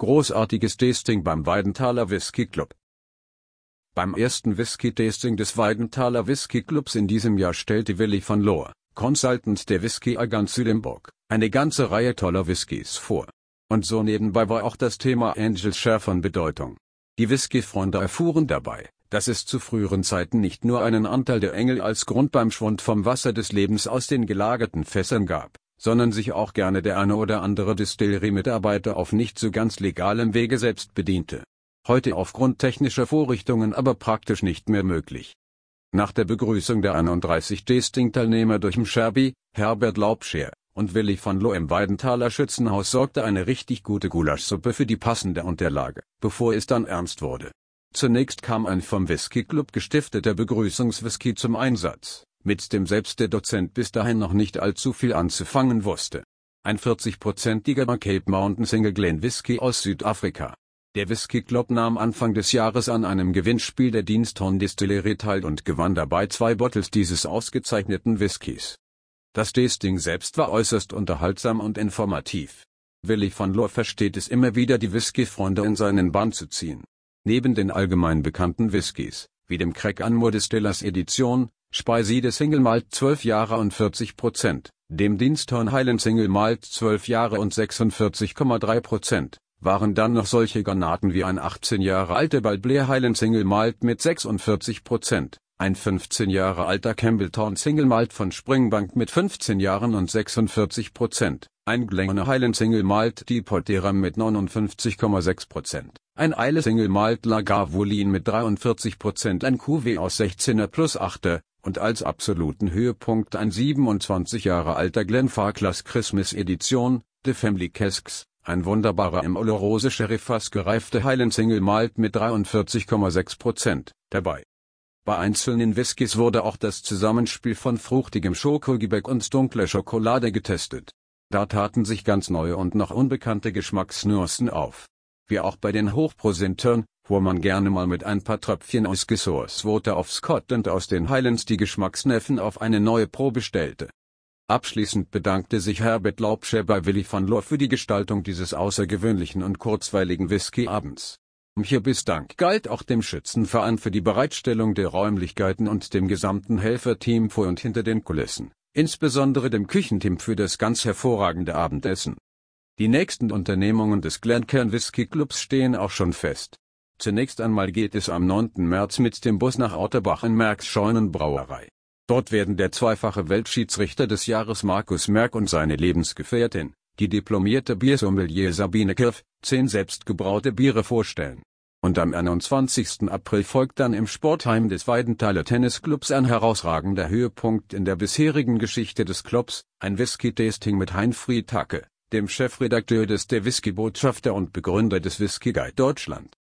Großartiges Tasting beim Weidenthaler Whisky Club. Beim ersten Whisky-Tasting des Weidenthaler Whisky Clubs in diesem Jahr stellte Willi van Loor, Consultant der Whisky Agentur Limburg, eine ganze Reihe toller Whiskys vor. Und so nebenbei war auch das Thema Angel Share von Bedeutung. Die Whisky-Freunde erfuhren dabei, dass es zu früheren Zeiten nicht nur einen Anteil der Engel als Grund beim Schwund vom Wasser des Lebens aus den gelagerten Fässern gab, sondern sich auch gerne der eine oder andere Distillerie-Mitarbeiter auf nicht so ganz legalem Wege selbst bediente. Heute aufgrund technischer Vorrichtungen aber praktisch nicht mehr möglich. Nach der Begrüßung der 31 Tasting-Teilnehmer durch Mscherbi, Herbert Laubscher und Willi van Loor im Weidenthaler Schützenhaus sorgte eine richtig gute Gulaschsuppe für die passende Unterlage, bevor es dann ernst wurde. Zunächst kam ein vom Whisky Club gestifteter Begrüßungswhisky zum Einsatz, mit dem selbst der Dozent bis dahin noch nicht allzu viel anzufangen wusste. Ein 40-prozentiger Cape Mountain Single Glen Whisky aus Südafrika. Der Whisky Club nahm Anfang des Jahres an einem Gewinnspiel der Deanston Distillery teil und gewann dabei 2 Bottles dieses ausgezeichneten Whiskys. Das Tasting selbst war äußerst unterhaltsam und informativ. Willi van Loor versteht es immer wieder, die Whisky-Freunde in seinen Bann zu ziehen. Neben den allgemein bekannten Whiskys, wie dem Craig Anmore Distillers Edition, Speyside Single Malt 12 Jahre und 40%, dem Deanston Highland Single Malt 12 Jahre und 46,3%, waren dann noch solche Granaten wie ein 18 Jahre alter Baltblair Highland Single Malt mit 46%, ein 15 Jahre alter Campbelltown Single Malt von Springbank mit 15 Jahren und 46%, ein Glengarry Highland Single Malt Deepwater mit 59,6%, ein Islay Single Malt Lagavulin mit 43%, ein Cuvée aus 16er plus 8er, und als absoluten Höhepunkt ein 27 Jahre alter Glenfarclas Christmas Edition, The Family Casks, ein wunderbarer im Oloroso Sherry Fass gereifter Highland Single Malt mit 43,6% dabei. Bei einzelnen Whiskys wurde auch das Zusammenspiel von fruchtigem Schokogebäck und dunkler Schokolade getestet. Da taten sich ganz neue und noch unbekannte Geschmacksnuancen auf. Wie auch bei den Hochprozentern, wo man gerne mal mit ein paar Tröpfchen Whisky Source Water of Scotland aus den Highlands die Geschmacksnerven auf eine neue Probe stellte. Abschließend bedankte sich Herbert Laubscher bei Willi van Loor für die Gestaltung dieses außergewöhnlichen und kurzweiligen Whisky-Abends. Hierbis Dank galt auch dem Schützenverein für die Bereitstellung der Räumlichkeiten und dem gesamten Helferteam vor und hinter den Kulissen, insbesondere dem Küchenteam für das ganz hervorragende Abendessen. Die nächsten Unternehmungen des Glencairn Whisky Clubs stehen auch schon fest. Zunächst einmal geht es am 9. März mit dem Bus nach Otterbach in Mercks Scheunenbrauerei. Dort werden der zweifache Weltschiedsrichter des Jahres Markus Merck und seine Lebensgefährtin, die diplomierte Biersommelier Sabine Kirf, 10 selbstgebraute Biere vorstellen. Und am 21. April folgt dann im Sportheim des Weidenthaler Tennisclubs ein herausragender Höhepunkt in der bisherigen Geschichte des Clubs, ein Whisky-Tasting mit Heinfried Hacke, dem Chefredakteur der Whisky-Botschafter und Begründer des Whisky Guide Deutschland.